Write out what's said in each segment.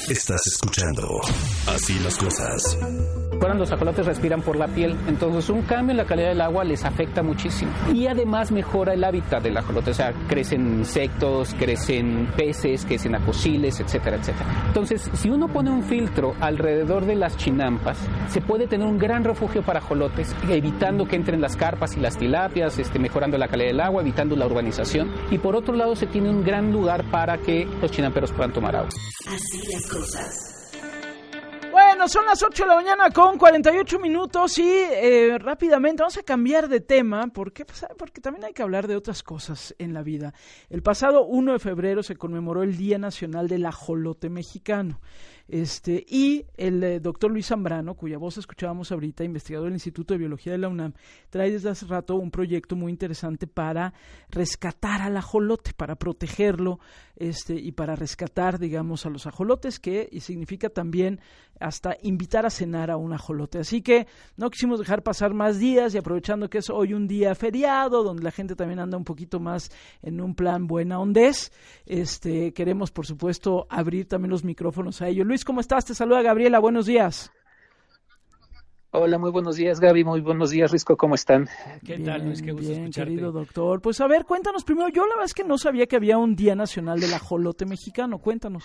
Estás escuchando Así las Cosas. Los ajolotes respiran por la piel, entonces un cambio en la calidad del agua les afecta muchísimo. Y además mejora el hábitat del ajolote, o sea, crecen insectos, crecen peces, crecen acosiles, etcétera, etcétera. Entonces, si uno pone un filtro alrededor de las chinampas, se puede tener un gran refugio para ajolotes, evitando que entren las carpas y las tilapias, mejorando la calidad del agua, evitando la urbanización. Y por otro lado, se tiene un gran lugar para que los chinamperos puedan tomar agua. Así las cosas. Bueno, son las 8 de la mañana con 48 minutos y rápidamente vamos a cambiar de tema. ¿Por qué? Pues, porque también hay que hablar de otras cosas en la vida. El pasado 1 de febrero se conmemoró el Día Nacional del Ajolote Mexicano. Y el doctor Luis Zambrano, cuya voz escuchábamos ahorita, investigador del Instituto de Biología de la UNAM, trae desde hace rato un proyecto muy interesante para rescatar al ajolote, para protegerlo, y para rescatar, digamos, a los ajolotes, y significa también hasta invitar a cenar a un ajolote. Así que no quisimos dejar pasar más días y aprovechando que es hoy un día feriado, donde la gente también anda un poquito más en un plan buena ondez, queremos, por supuesto, abrir también los micrófonos a ellos. Luis, ¿cómo estás? Te saluda Gabriela, buenos días. Hola, muy buenos días, Gaby, muy buenos días, Risco, ¿cómo están? ¿Qué tal, Luis? Qué gusto escucharte. Querido doctor. Pues a ver, cuéntanos primero, yo la verdad es que no sabía que había un Día Nacional del Ajolote Mexicano, cuéntanos.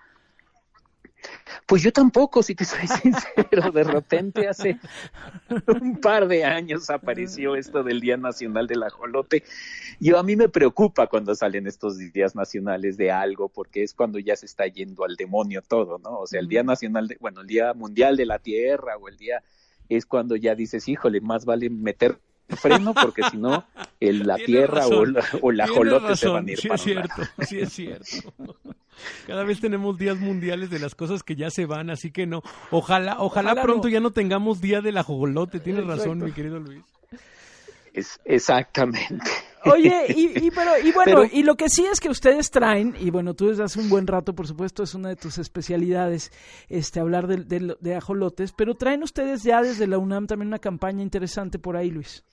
Pues yo tampoco, si te soy sincero, de repente hace un par de años apareció esto del Día Nacional del Ajolote. A mí me preocupa cuando salen estos días nacionales de algo, porque es cuando ya se está yendo al demonio todo, ¿no? O sea, el Día Nacional, el Día Mundial de la Tierra, o el día es cuando ya dices, híjole, más vale meter freno, porque si no, la tierra o el ajolote se van a ir sí, para es cierto, sí es cierto. Cada vez tenemos días mundiales de las cosas que ya se van, así que no. Ojalá pronto ya no tengamos día del ajolote. Tienes razón, mi querido Luis. Exactamente. Oye, y lo que sí es que ustedes traen, y bueno, tú desde hace un buen rato, por supuesto, es una de tus especialidades, hablar de ajolotes, pero traen ustedes ya desde la UNAM también una campaña interesante por ahí, Luis.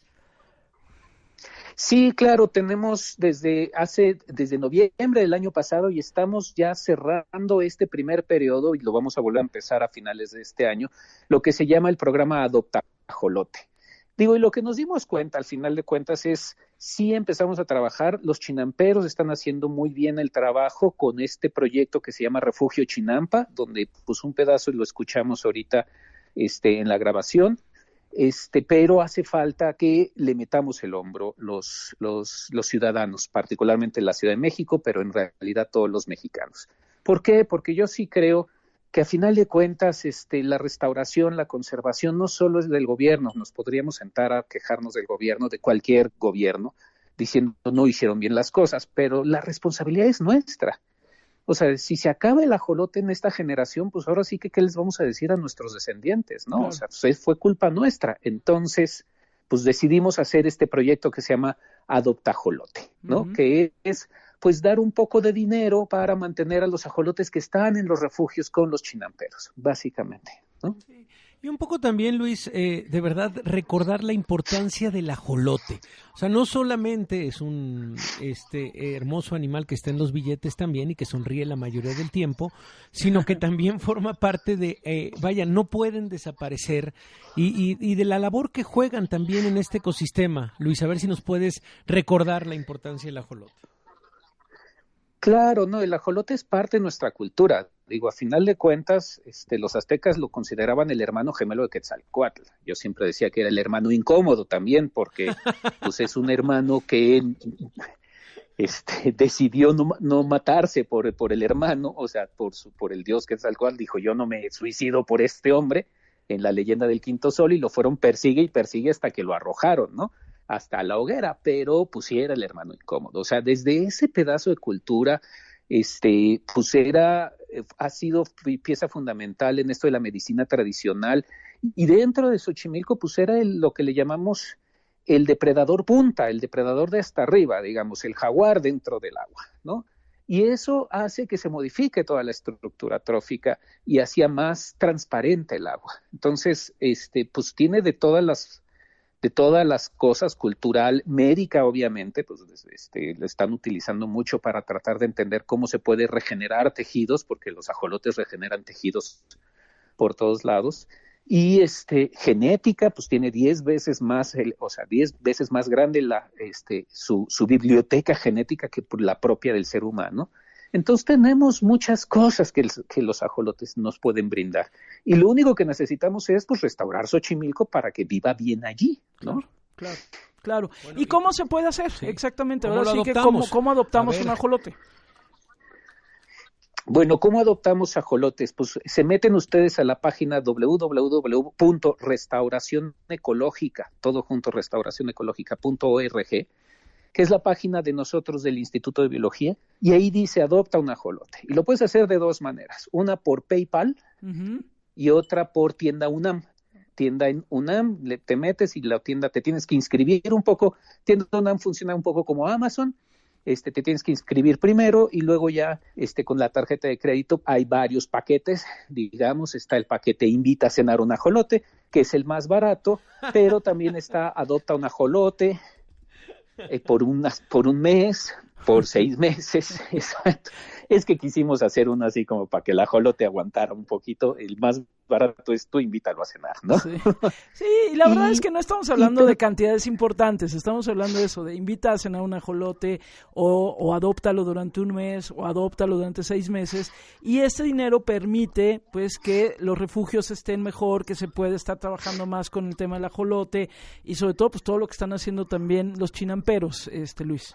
Sí, claro, tenemos desde noviembre del año pasado y estamos ya cerrando este primer periodo y lo vamos a volver a empezar a finales de este año, lo que se llama el programa Adopta Ajolote. Y lo que nos dimos cuenta, al final de cuentas, es sí empezamos a trabajar, los chinamperos están haciendo muy bien el trabajo con este proyecto que se llama Refugio Chinampa, donde pues un pedazo lo escuchamos ahorita en la grabación, pero hace falta que le metamos el hombro los ciudadanos, particularmente en la Ciudad de México, pero en realidad todos los mexicanos. ¿Por qué? Porque yo sí creo que a final de cuentas la restauración, la conservación no solo es del gobierno, nos podríamos sentar a quejarnos del gobierno, de cualquier gobierno, diciendo no hicieron bien las cosas, pero la responsabilidad es nuestra. O sea, si se acaba el ajolote en esta generación, pues ahora sí que ¿qué les vamos a decir a nuestros descendientes, no? Claro. O sea, pues fue culpa nuestra. Entonces, pues decidimos hacer este proyecto que se llama Adopta Ajolote, ¿no? Uh-huh. Que es pues dar un poco de dinero para mantener a los ajolotes que están en los refugios con los chinamperos, básicamente, ¿no? Sí. Y un poco también, Luis, de verdad, recordar la importancia del ajolote. O sea, no solamente es un hermoso animal que está en los billetes también y que sonríe la mayoría del tiempo, sino que también forma parte de, no pueden desaparecer y de la labor que juegan también en este ecosistema. Luis, a ver si nos puedes recordar la importancia del ajolote. Claro, no, el ajolote es parte de nuestra cultura. A final de cuentas, los aztecas lo consideraban el hermano gemelo de Quetzalcóatl. Yo siempre decía que era el hermano incómodo también, porque pues es un hermano que decidió no matarse por el hermano, o sea, por el dios Quetzalcóatl. Dijo, yo no me suicido por este hombre, en la leyenda del Quinto Sol, y lo fueron persigue hasta que lo arrojaron, ¿no? Hasta la hoguera, pero pues sí era el hermano incómodo. O sea, desde ese pedazo de cultura, pues ha sido pieza fundamental en esto de la medicina tradicional, y dentro de Xochimilco, pues era lo que le llamamos el depredador punta, el depredador de hasta arriba, digamos, el jaguar dentro del agua, ¿no? Y eso hace que se modifique toda la estructura trófica y hacía más transparente el agua. Entonces, pues tiene de todas las de todas las cosas, cultural, médica, obviamente, pues lo están utilizando mucho para tratar de entender cómo se puede regenerar tejidos, porque los ajolotes regeneran tejidos por todos lados. Y genética, pues tiene 10 veces más, 10 veces más grande su biblioteca genética que la propia del ser humano. Entonces tenemos muchas cosas que los ajolotes nos pueden brindar. Y lo único que necesitamos es pues restaurar Xochimilco para que viva bien allí, ¿no? Claro. Bueno, ¿y cómo se puede hacer? Sí. Exactamente. ¿Cómo ahora lo sí adoptamos? que ¿cómo adoptamos un ajolote? Bueno, ¿cómo adoptamos ajolotes? Pues se meten ustedes a la página www.restauracionecológica, todo junto, restauracionecológica.org, que es la página de nosotros del Instituto de Biología, y ahí dice adopta un ajolote. Y lo puedes hacer de dos maneras, una por PayPal y otra por tienda UNAM. Tienda en UNAM, te metes y la tienda te tienes que inscribir un poco. Tienda UNAM funciona un poco como Amazon. Te tienes que inscribir primero y luego ya con la tarjeta de crédito hay varios paquetes, digamos, está el paquete Invita a cenar un ajolote, que es el más barato, pero también está Adopta un ajolote por un mes, por 6 meses, exacto. Es que quisimos hacer uno así como para que el ajolote aguantara un poquito. El más barato es tú invítalo a cenar, ¿no? Sí, y la verdad es que no estamos hablando de cantidades importantes, estamos hablando de eso, de invita a cenar un ajolote o adóptalo durante un mes o adóptalo durante 6 meses, y este dinero permite pues que los refugios estén mejor, que se puede estar trabajando más con el tema del ajolote y sobre todo pues todo lo que están haciendo también los chinamperos, Luis.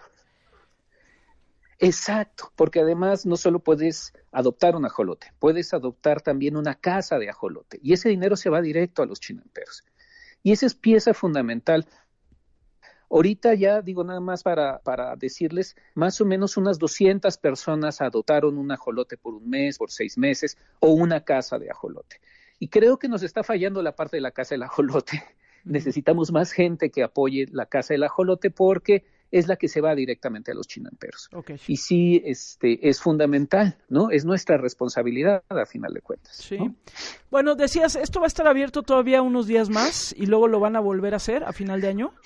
Exacto, porque además no solo puedes adoptar un ajolote, puedes adoptar también una casa de ajolote y ese dinero se va directo a los chinamperos. Y esa es pieza fundamental. Ahorita ya digo nada más para decirles, más o menos unas 200 personas adoptaron un ajolote por un mes, por 6 meses o una casa de ajolote. Y creo que nos está fallando la parte de la casa del ajolote. Necesitamos más gente que apoye la casa del ajolote porque es la que se va directamente a los chinamperos. Okay. Y sí, es fundamental, ¿no? Es nuestra responsabilidad a final de cuentas. Sí. ¿No? Bueno, decías, ¿esto va a estar abierto todavía unos días más y luego lo van a volver a hacer a final de año?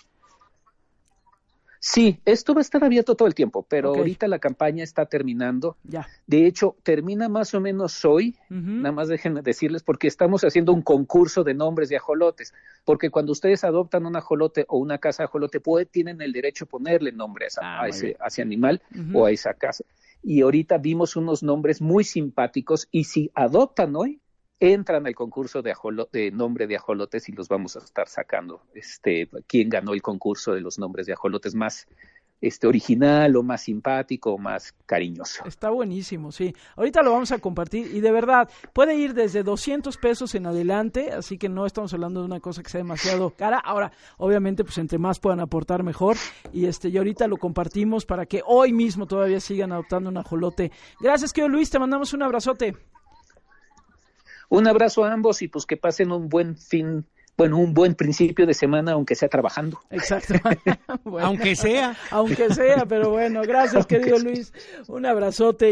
Sí, esto va a estar abierto todo el tiempo, pero ahorita la campaña está terminando. Ya. De hecho, termina más o menos hoy, nada más déjenme decirles, porque estamos haciendo un concurso de nombres de ajolotes, porque cuando ustedes adoptan un ajolote o una casa de ajolote, tienen el derecho a ponerle nombre a ese animal o a esa casa. Y ahorita vimos unos nombres muy simpáticos, y si adoptan hoy, entran al concurso de nombre de ajolotes y los vamos a estar sacando. ¿Quién ganó el concurso de los nombres de ajolotes más original o más simpático o más cariñoso? Está buenísimo, sí. Ahorita lo vamos a compartir y de verdad puede ir desde 200 pesos en adelante, así que no estamos hablando de una cosa que sea demasiado cara. Ahora, obviamente, pues entre más puedan aportar mejor y ahorita lo compartimos para que hoy mismo todavía sigan adoptando un ajolote. Gracias, querido Luis, te mandamos un abrazote. Un abrazo a ambos y pues que pasen un buen principio de semana, aunque sea trabajando. Exacto. Bueno, aunque sea, pero bueno, gracias, querido Luis. Un abrazote.